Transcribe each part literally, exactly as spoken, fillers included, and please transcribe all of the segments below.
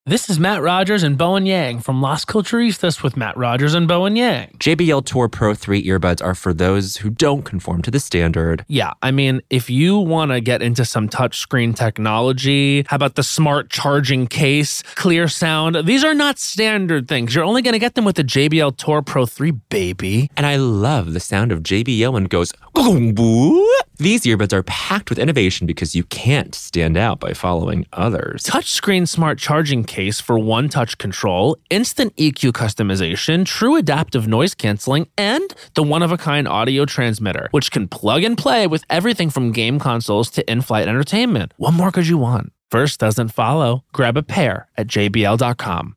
This is Matt Rogers and Bowen Yang from Las Culturistas with Matt Rogers and Bowen Yang. J B L Tour Pro three earbuds are for those who don't conform to the standard. Yeah, I mean, if you want to get into some touchscreen technology, how about the smart charging case, clear sound? These are not standard things. You're only going to get them with the J B L Tour Pro three, baby. And I love the sound of J B L when it goes, boom. These earbuds are packed with innovation because you can't stand out by following others. Touchscreen smart charging case for one-touch control, instant E Q customization, true adaptive noise canceling, and the one-of-a-kind audio transmitter, which can plug and play with everything from game consoles to in-flight entertainment. What more could you want? First doesn't follow. Grab a pair at J B L dot com.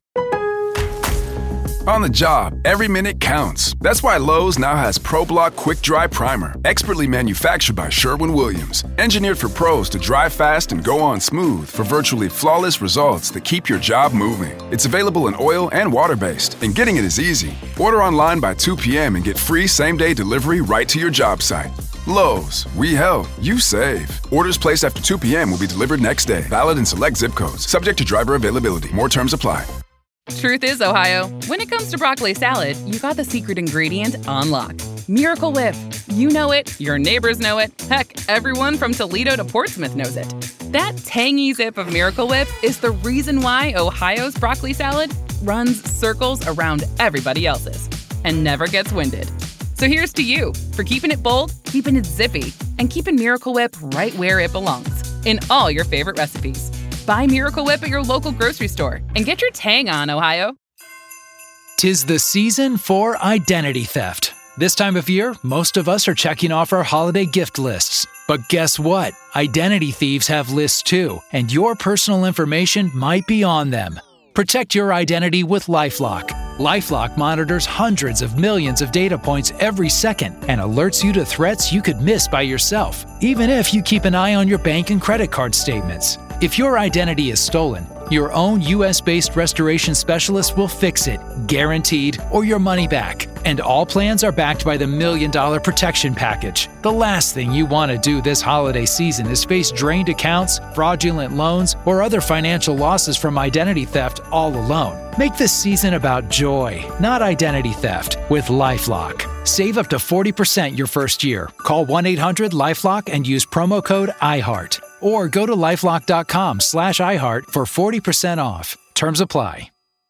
On the job, every minute counts. That's why Lowe's now has ProBlock Quick Dry Primer, expertly manufactured by Sherwin-Williams. Engineered for pros to dry fast and go on smooth for virtually flawless results that keep your job moving. It's available in oil and water-based, and getting it is easy. Order online by two p.m. and get free same-day delivery right to your job site. Lowe's, we help, you save. Orders placed after two p.m. will be delivered next day. Valid in select zip codes. Subject to driver availability. More terms apply. Truth is, Ohio, when it comes to broccoli salad, you got the secret ingredient on lock. Miracle Whip. You know it, your neighbors know it, heck, everyone from Toledo to Portsmouth knows it. That tangy zip of Miracle Whip is the reason why Ohio's broccoli salad runs circles around everybody else's and never gets winded. So here's to you for keeping it bold, keeping it zippy, and keeping Miracle Whip right where it belongs, in all your favorite recipes. Buy Miracle Whip at your local grocery store and get your tang on, Ohio. 'Tis the season for identity theft. This time of year, most of us are checking off our holiday gift lists. But guess what? Identity thieves have lists too, and your personal information might be on them. Protect your identity with LifeLock. LifeLock monitors hundreds of millions of data points every second and alerts you to threats you could miss by yourself, even if you keep an eye on your bank and credit card statements. If your identity is stolen, your own U S-based restoration specialist will fix it, guaranteed, or your money back. And all plans are backed by the Million Dollar Protection Package. The last thing you want to do this holiday season is face drained accounts, fraudulent loans, or other financial losses from identity theft all alone. Make this season about joy, not identity theft, with LifeLock. Save up to forty percent your first year. Call one eight hundred LifeLock and use promo code iHeart. Or go to lifelock.com slash iHeart for forty percent off. Terms apply.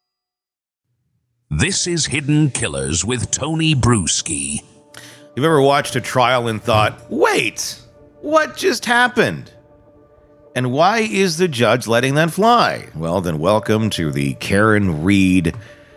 This is Hidden Killers with Tony Bruschi. You've ever watched a trial and thought, wait, what just happened? And why is the judge letting that fly? Well, then welcome to the Karen Read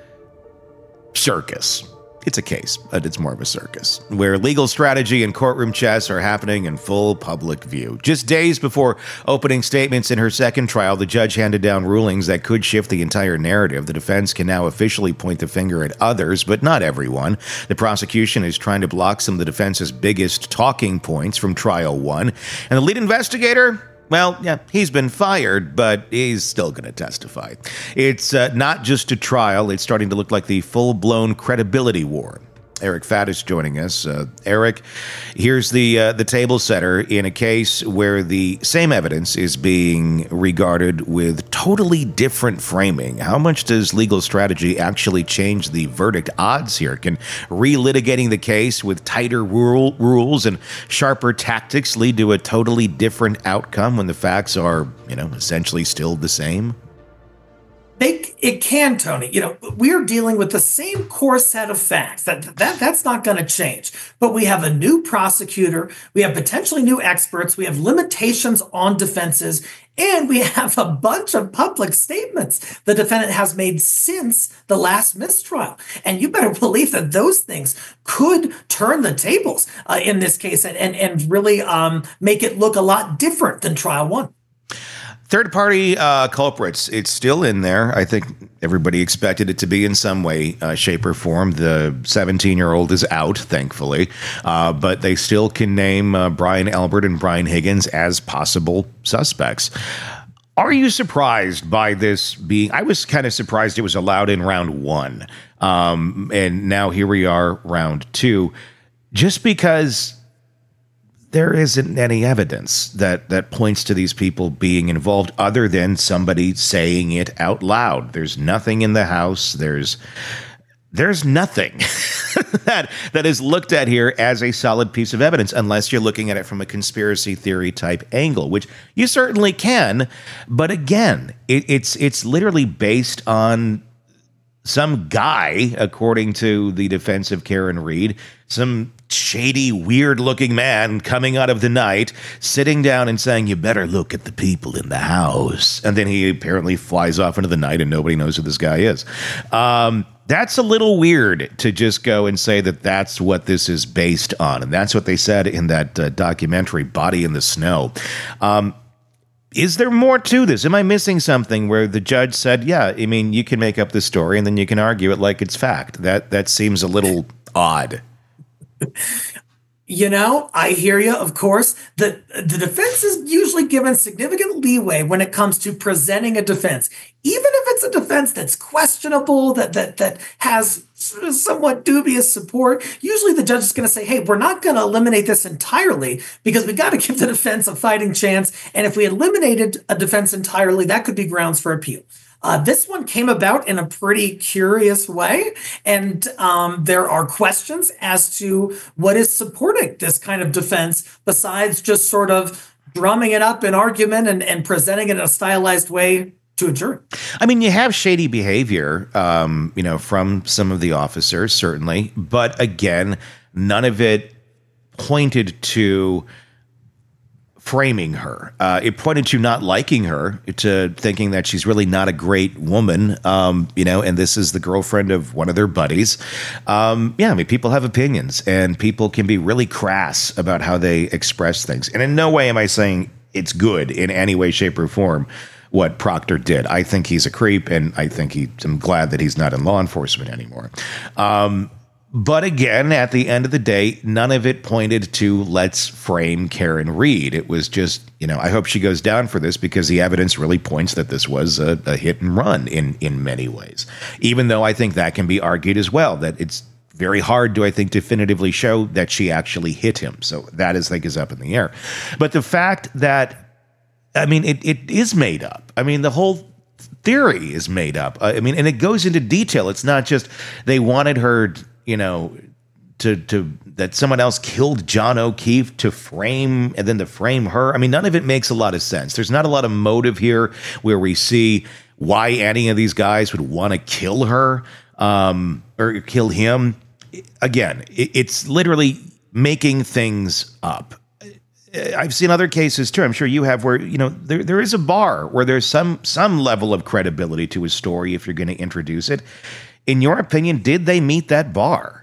circus. It's a case, but it's more of a circus, where legal strategy and courtroom chess are happening in full public view. Just days before opening statements in her second trial, the judge handed down rulings that could shift the entire narrative. The defense can now officially point the finger at others, but not everyone. The prosecution is trying to block some of the defense's biggest talking points from trial one. And the lead investigator, well, yeah, he's been fired, but he's still going to testify. It's uh, not just a trial. It's starting to look like the full-blown credibility war. Eric Fatt is joining us. Uh, Eric, here's the uh, the table setter in a case where the same evidence is being regarded with totally different framing. How much does legal strategy actually change the verdict odds here? Can relitigating the case with tighter rule, rules and sharper tactics lead to a totally different outcome when the facts are, you know, essentially still the same? It, it can, Tony. You know, we're dealing with the same core set of facts. That, that That's not going to change. But we have a new prosecutor. We have potentially new experts. We have limitations on defenses. And we have a bunch of public statements the defendant has made since the last mistrial. And you better believe that those things could turn the tables uh, in this case and, and, and really um, make it look a lot different than trial one. Third-party uh, culprits, it's still in there. I think everybody expected it to be in some way, uh, shape, or form. The seventeen-year-old is out, thankfully, uh, but they still can name uh, Brian Albert and Brian Higgins as possible suspects. Are you surprised by this being... I was kind of surprised it was allowed in round one, um, and now here we are, round two, just because... there isn't any evidence that, that points to these people being involved other than somebody saying it out loud. There's nothing in the house. There's there's nothing that that is looked at here as a solid piece of evidence, unless you're looking at it from a conspiracy theory type angle, which you certainly can. But again, it, it's it's literally based on some guy, according to the defense of Karen Read, some shady, weird-looking man coming out of the night, sitting down and saying, "You better look at the people in the house." And then he apparently flies off into the night and nobody knows who this guy is. Um, that's a little weird to just go and say that that's what this is based on. And that's what they said in that uh, documentary, Body in the Snow. Um, Is there more to this? Am I missing something where the judge said, yeah, I mean, you can make up the story and then you can argue it like it's fact? That that seems a little odd. You know, I hear you, of course. The, the defense is usually given significant leeway when it comes to presenting a defense. Even if it's a defense that's questionable, that that that has somewhat dubious support, usually the judge is going to say, hey, we're not going to eliminate this entirely because we got to give the defense a fighting chance. And if we eliminated a defense entirely, that could be grounds for appeal. Uh, this one came about in a pretty curious way, and um, there are questions as to what is supporting this kind of defense besides just sort of drumming it up in argument and, and presenting it in a stylized way to a jury. I mean, you have shady behavior, um, you know, from some of the officers, certainly, but again, none of it pointed to framing her. Uh, it pointed to not liking her, to thinking that she's really not a great woman, um, you know, and this is the girlfriend of one of their buddies. Um, yeah, I mean, people have opinions, and people can be really crass about how they express things. And in no way am I saying it's good in any way, shape, or form what Proctor did. I think he's a creep, and I think he, I'm glad that he's not in law enforcement anymore. Um, But again, at the end of the day, none of it pointed to let's frame Karen Read. It was just, you know, I hope she goes down for this because the evidence really points that this was a, a hit and run in, in many ways. Even though I think that can be argued as well, that it's very hard to, I think, definitively show that she actually hit him. So that is, I think, is up in the air. But the fact that, I mean, it, it is made up. I mean, the whole theory is made up. I mean, and it goes into detail. It's not just they wanted her, you know, to to that someone else killed John O'Keefe to frame and then to frame her. I mean, none of it makes a lot of sense. There's not a lot of motive here where we see why any of these guys would want to kill her um, or kill him. Again, it, it's literally making things up. I've seen other cases too. I'm sure you have, where, you know, there there is a bar where there's some some level of credibility to a story if you're going to introduce it. In your opinion, did they meet that bar?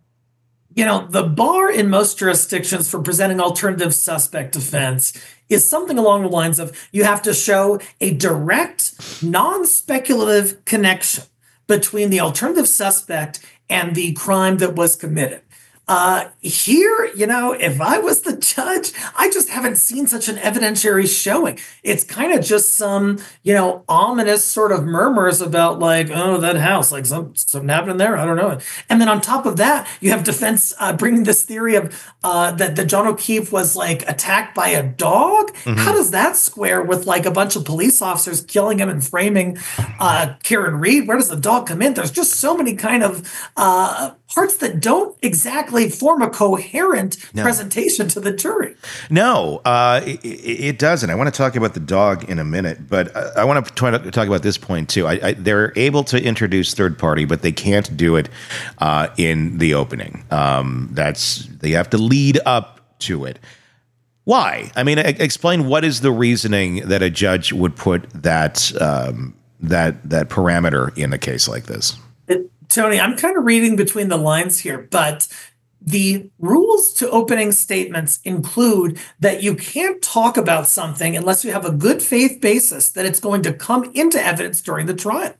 You know, the bar in most jurisdictions for presenting alternative suspect defense is something along the lines of you have to show a direct, non-speculative connection between the alternative suspect and the crime that was committed. Uh, here, you know, if I was the judge, I just haven't seen such an evidentiary showing. It's kind of just some, you know, ominous sort of murmurs about like, oh, that house, like some, something happened there. I don't know. And then on top of that, you have defense uh, bringing this theory of uh, that, that John O'Keefe was like attacked by a dog. Mm-hmm. How does that square with like a bunch of police officers killing him and framing uh, Karen Read? Where does the dog come in? There's just so many kind of uh, parts that don't exactly form a coherent no. presentation to the jury. No, uh, it, it doesn't. I want to talk about the dog in a minute, but I want to try to talk about this point too. I, I, they're able to introduce third party, but they can't do it uh, in the opening. Um, that's they have to lead up to it. Why? I mean, explain what is the reasoning that a judge would put that um, that that parameter in a case like this? It, Tony, I'm kind of reading between the lines here, but the rules to opening statements include that you can't talk about something unless you have a good faith basis that it's going to come into evidence during the trial.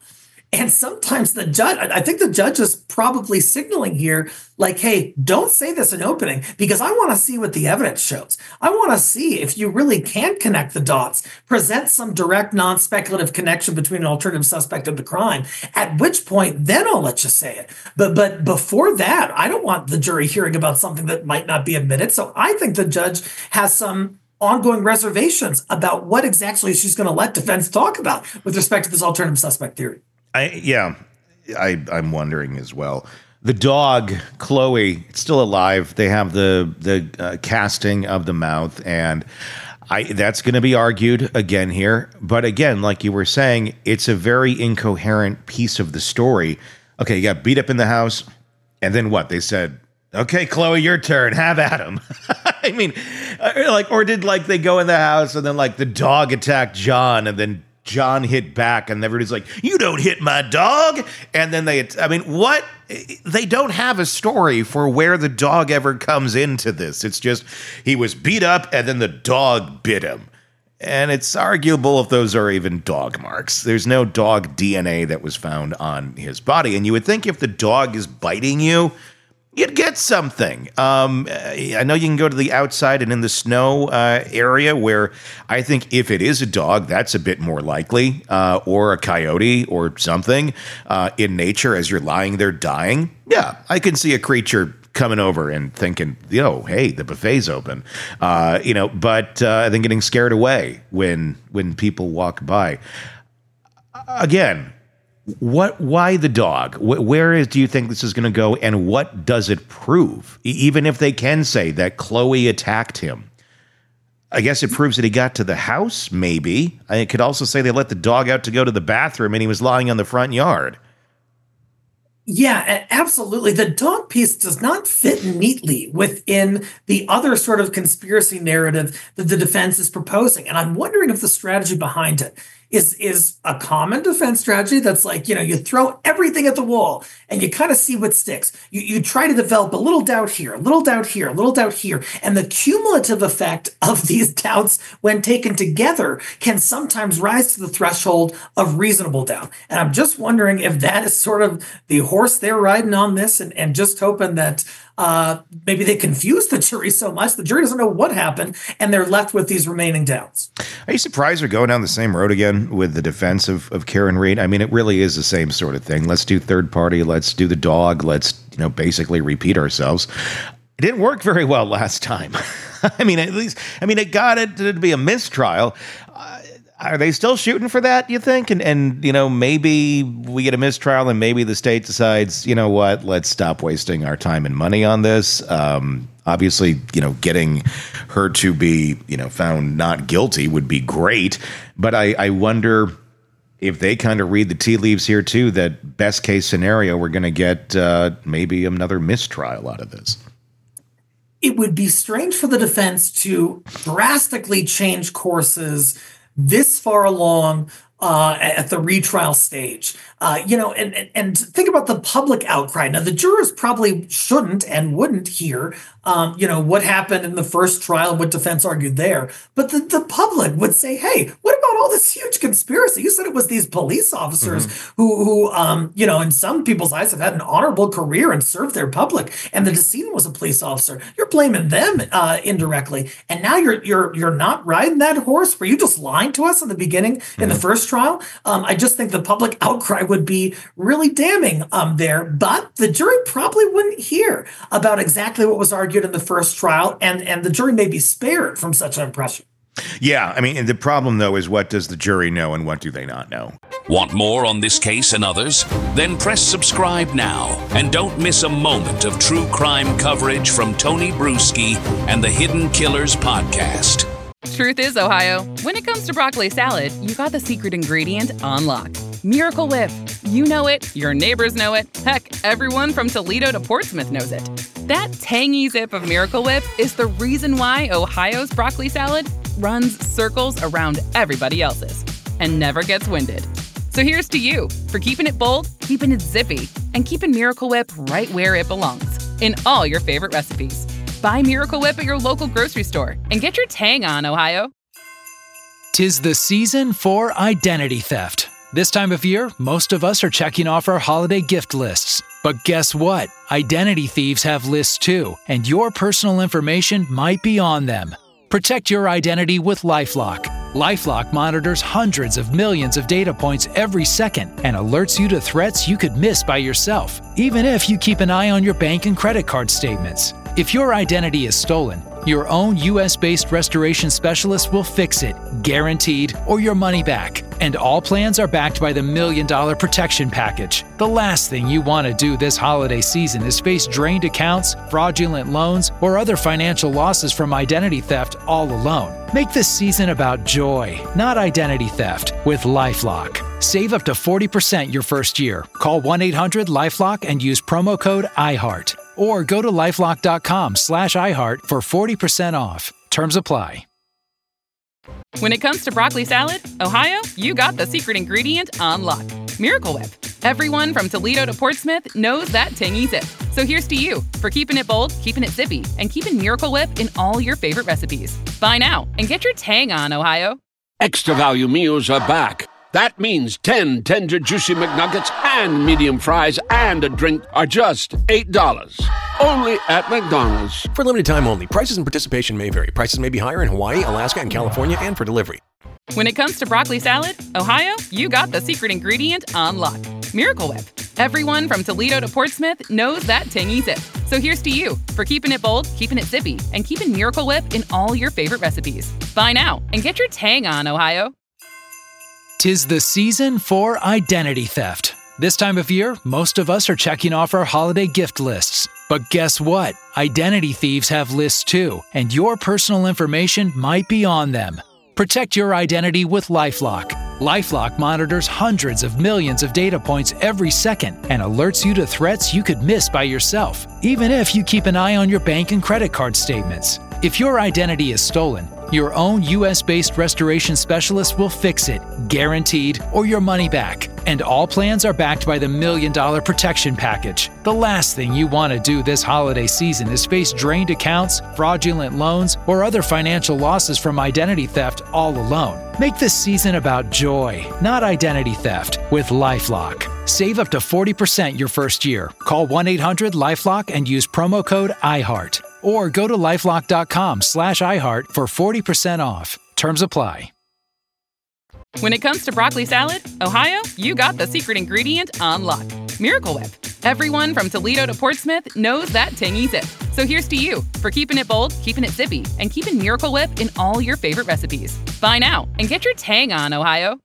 And sometimes the judge, I think the judge is probably signaling here, like, hey, don't say this in opening because I want to see what the evidence shows. I want to see if you really can connect the dots, present some direct, non-speculative connection between an alternative suspect and the crime, at which point then I'll let you say it. But, but before that, I don't want the jury hearing about something that might not be admitted. So I think the judge has some ongoing reservations about what exactly she's going to let defense talk about with respect to this alternative suspect theory. I, yeah, I, I'm wondering as well. The dog, Chloe, it's still alive. They have the the uh, casting of the mouth, and I that's going to be argued again here. But again, like you were saying, it's a very incoherent piece of the story. Okay, you got beat up in the house, and then what? They said, okay, Chloe, your turn. Have at him. I mean, like, or did like they go in the house and then like the dog attacked John, and then John hit back, and everybody's like, you don't hit my dog. And then they, I mean, what? They don't have a story for where the dog ever comes into this. It's just he was beat up and then the dog bit him. And it's arguable if those are even dog marks. There's no dog D N A that was found on his body. And you would think if the dog is biting you, you'd get something. Um, I know you can go to the outside and in the snow uh, area where I think if it is a dog, that's a bit more likely, uh, or a coyote or something uh, in nature as you're lying there dying. Yeah, I can see a creature coming over and thinking, yo, hey, the buffet's open, uh, you know, but uh, then getting scared away when when people walk by. Again, What? Why the dog? Where is, do you think this is going to go, and what does it prove? Even if they can say that Chloe attacked him, I guess it proves that he got to the house, maybe. It could also say they let the dog out to go to the bathroom, and he was lying on the front yard. Yeah, absolutely. The dog piece does not fit neatly within the other sort of conspiracy narrative that the defense is proposing. And I'm wondering if the strategy behind it is is a common defense strategy that's like, you know, you throw everything at the wall and you kind of see what sticks. You, you try to develop a little doubt here, a little doubt here, a little doubt here. And the cumulative effect of these doubts when taken together can sometimes rise to the threshold of reasonable doubt. And I'm just wondering if that is sort of the horse they're riding on this, and, and just hoping that uh, maybe they confuse the jury so much the jury doesn't know what happened and they're left with these remaining doubts. Are you surprised they're going down the same road again with the defense of, of Karen Read? I mean, it really is the same sort of thing. Let's do third party. Let's do the dog. Let's, you know, basically repeat ourselves. It didn't work very well last time. I mean, at least, I mean, it got it to be a mistrial. Uh, Are they still shooting for that, you think? And, and, you know, maybe we get a mistrial and maybe the state decides, you know what, let's stop wasting our time and money on this. Um, obviously, you know, getting her to be, you know, found not guilty would be great. But I, I wonder if they kind of read the tea leaves here, too, that best case scenario, we're going to get uh, maybe another mistrial out of this. It would be strange for the defense to drastically change courses this far along uh, at the retrial stage. Uh, you know, and, and and think about the public outcry. Now, the jurors probably shouldn't and wouldn't hear, um, you know, what happened in the first trial and what defense argued there. But the, the public would say, hey, what about all this huge conspiracy? You said it was these police officers mm-hmm. who, who um, you know, in some people's eyes have had an honorable career and served their public. And the decedent was a police officer. You're blaming them uh, indirectly. And now you're you're you're not riding that horse. Were you just lying to us in the beginning mm-hmm. in the first trial? Um, I just think the public outcry would be really damning um, there, but the jury probably wouldn't hear about exactly what was argued in the first trial, and, and the jury may be spared from such an impression. Yeah, I mean, the problem, though, is what does the jury know and what do they not know? Want more on this case and others? Then press subscribe now and don't miss a moment of true crime coverage from Tony Bruschi and the Hidden Killers podcast. Truth is, Ohio, when it comes to broccoli salad, you got the secret ingredient on lock. Miracle Whip. You know it, your neighbors know it, heck, everyone from Toledo to Portsmouth knows it. That tangy zip of Miracle Whip is the reason why Ohio's broccoli salad runs circles around everybody else's and never gets winded. So here's to you for keeping it bold, keeping it zippy, and keeping Miracle Whip right where it belongs, in all your favorite recipes. Buy Miracle Whip at your local grocery store and get your tang on, Ohio. 'Tis the season for identity theft. This time of year, most of us are checking off our holiday gift lists. But guess what? Identity thieves have lists too, and your personal information might be on them. Protect your identity with LifeLock. LifeLock monitors hundreds of millions of data points every second and alerts you to threats you could miss by yourself, even if you keep an eye on your bank and credit card statements. If your identity is stolen, your own U S-based restoration specialist will fix it, guaranteed, or your money back. And all plans are backed by the Million Dollar Protection Package. The last thing you want to do this holiday season is face drained accounts, fraudulent loans, or other financial losses from identity theft all alone. Make this season about joy, not identity theft, with LifeLock. Save up to forty percent your first year. Call one eight hundred LifeLock and use promo code iHeart. Or go to lifelock.com slash iHeart for forty percent off. Terms apply. When it comes to broccoli salad, Ohio, you got the secret ingredient on lock. Miracle Whip. Everyone from Toledo to Portsmouth knows that tangy zip. So here's to you for keeping it bold, keeping it zippy, and keeping Miracle Whip in all your favorite recipes. Buy now and get your tang on, Ohio. Extra value meals are back. That means ten tender, juicy McNuggets and medium fries and a drink are just eight dollars. Only at McDonald's. For limited time only. Prices and participation may vary. Prices may be higher in Hawaii, Alaska, and California, and for delivery. When it comes to broccoli salad, Ohio, you got the secret ingredient on lock. Miracle Whip. Everyone from Toledo to Portsmouth knows that tangy zip. So here's to you for keeping it bold, keeping it zippy, and keeping Miracle Whip in all your favorite recipes. Buy now and get your tang on, Ohio. 'Tis the season for identity theft. This time of year, most of us are checking off our holiday gift lists. But guess what? Identity thieves have lists too, and your personal information might be on them. Protect your identity with LifeLock. LifeLock monitors hundreds of millions of data points every second and alerts you to threats you could miss by yourself, even if you keep an eye on your bank and credit card statements. If your identity is stolen, your own U S-based restoration specialist will fix it, guaranteed, or your money back. And all plans are backed by the Million Dollar Protection Package. The last thing you want to do this holiday season is face drained accounts, fraudulent loans, or other financial losses from identity theft all alone. Make this season about joy, not identity theft, with LifeLock. Save up to forty percent your first year. Call one eight hundred LifeLock and use promo code iHeart. Or go to lifelock.com slash iHeart for forty percent off. Terms apply. When it comes to broccoli salad, Ohio, you got the secret ingredient on lock. Miracle Whip. Everyone from Toledo to Portsmouth knows that tangy zip. So here's to you for keeping it bold, keeping it zippy, and keeping Miracle Whip in all your favorite recipes. Buy now and get your tang on, Ohio.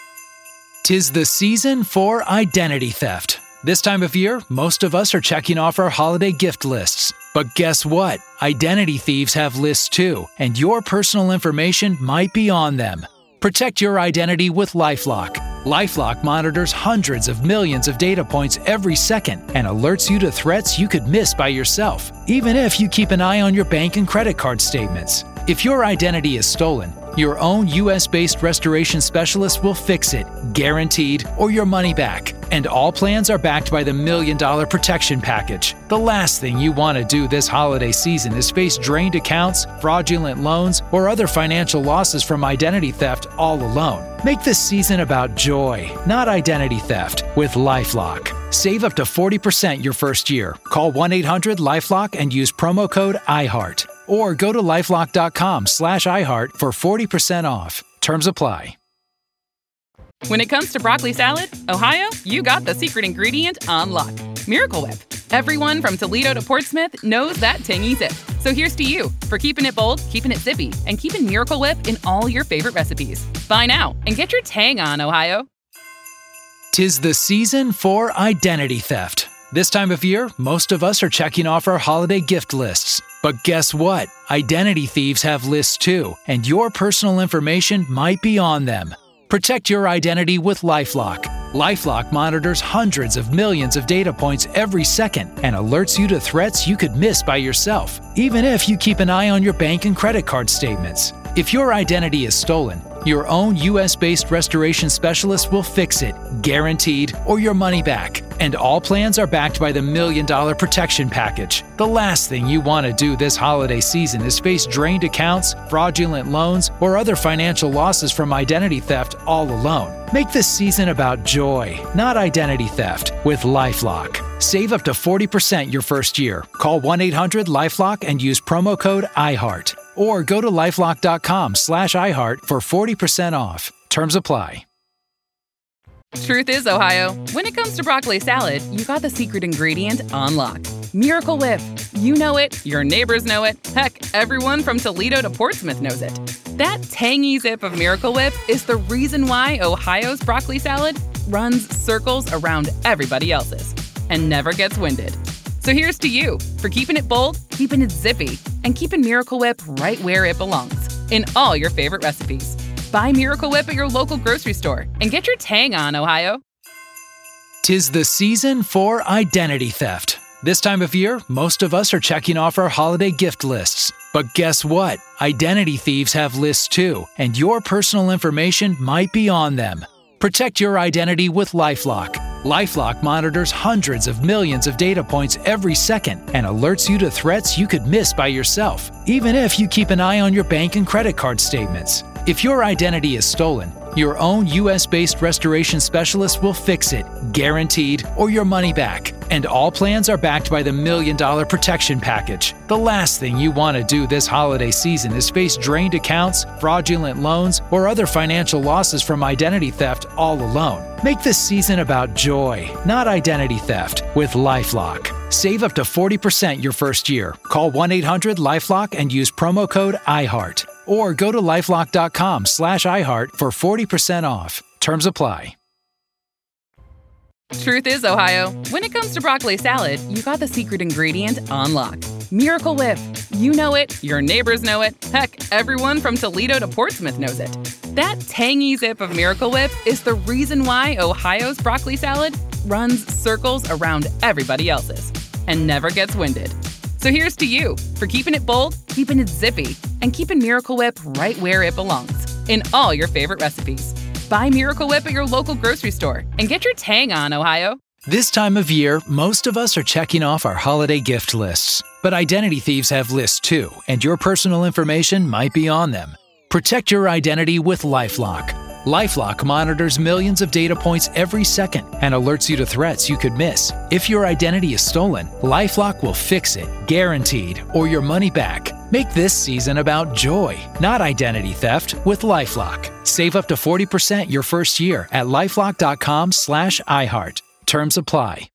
'Tis the season for identity theft. This time of year, most of us are checking off our holiday gift lists. But guess what? Identity thieves have lists too, and your personal information might be on them. Protect your identity with LifeLock. LifeLock monitors hundreds of millions of data points every second and alerts you to threats you could miss by yourself, even if you keep an eye on your bank and credit card statements. If your identity is stolen, your own U S-based restoration specialist will fix it, guaranteed, or your money back. And all plans are backed by the Million Dollar Protection Package. The last thing you want to do this holiday season is face drained accounts, fraudulent loans, or other financial losses from identity theft all alone. Make this season about joy, not identity theft, with LifeLock. Save up to forty percent your first year. Call one eight hundred LifeLock and use promo code iHeart. Or go to lifelock.com slash iHeart for forty percent off. Terms apply. When it comes to broccoli salad, Ohio, you got the secret ingredient on lock. Miracle Whip. Everyone from Toledo to Portsmouth knows that tangy zip. So here's to you for keeping it bold, keeping it zippy, and keeping Miracle Whip in all your favorite recipes. Buy now and get your tang on, Ohio. 'Tis the season for identity theft. This time of year, most of us are checking off our holiday gift lists. But guess what? Identity thieves have lists too, and your personal information might be on them. Protect your identity with LifeLock. LifeLock monitors hundreds of millions of data points every second and alerts you to threats you could miss by yourself, even if you keep an eye on your bank and credit card statements. If your identity is stolen, Your own U S-based restoration specialist will fix it, guaranteed, or your money back. And all plans are backed by the Million Dollar Protection Package. The last thing you want to do this holiday season is face drained accounts, fraudulent loans, or other financial losses from identity theft all alone. Make this season about joy, not identity theft, with LifeLock. Save up to forty percent your first year. Call one eight hundred LifeLock and use promo code iHeart. Or go to lifelock.com slash iHeart for forty percent off. Terms apply. Truth is, Ohio, when it comes to broccoli salad, you got the secret ingredient on lock. Miracle Whip. You know it, your neighbors know it, heck, everyone from Toledo to Portsmouth knows it. That tangy zip of Miracle Whip is the reason why Ohio's broccoli salad runs circles around everybody else's and never gets winded. So here's to you for keeping it bold, keeping it zippy, and keeping Miracle Whip right where it belongs, in all your favorite recipes. Buy Miracle Whip at your local grocery store and get your tang on, Ohio. 'Tis the season for identity theft. This time of year, most of us are checking off our holiday gift lists. But guess what? Identity thieves have lists too, and your personal information might be on them. Protect your identity with LifeLock. LifeLock monitors hundreds of millions of data points every second and alerts you to threats you could miss by yourself, even if you keep an eye on your bank and credit card statements. If your identity is stolen, your own U S-based restoration specialist will fix it, guaranteed, or your money back. And all plans are backed by the Million Dollar Protection Package. The last thing you want to do this holiday season is face drained accounts, fraudulent loans, or other financial losses from identity theft all alone. Make this season about joy, not identity theft, with LifeLock. Save up to forty percent your first year. Call one eight hundred LifeLock and use promo code iHeart. Or go to lifelock.com slash iHeart for forty percent off. Terms apply. Truth is, Ohio, when it comes to broccoli salad, you got the secret ingredient on lock. Miracle Whip. You know it, your neighbors know it, heck, everyone from Toledo to Portsmouth knows it. That tangy zip of Miracle Whip is the reason why Ohio's broccoli salad runs circles around everybody else's and never gets winded. So here's to you for keeping it bold, keeping it zippy, and keeping Miracle Whip right where it belongs, in all your favorite recipes. Buy Miracle Whip at your local grocery store and get your tang on, Ohio. This time of year, most of us are checking off our holiday gift lists. But identity thieves have lists too, and your personal information might be on them. Protect your identity with LifeLock. LifeLock monitors millions of data points every second and alerts you to threats you could miss. If your identity is stolen, LifeLock will fix it, guaranteed, or your money back. Make this season about joy, not identity theft, with LifeLock. Save up to forty percent your first year at lifelock.com slash iHeart. Terms apply.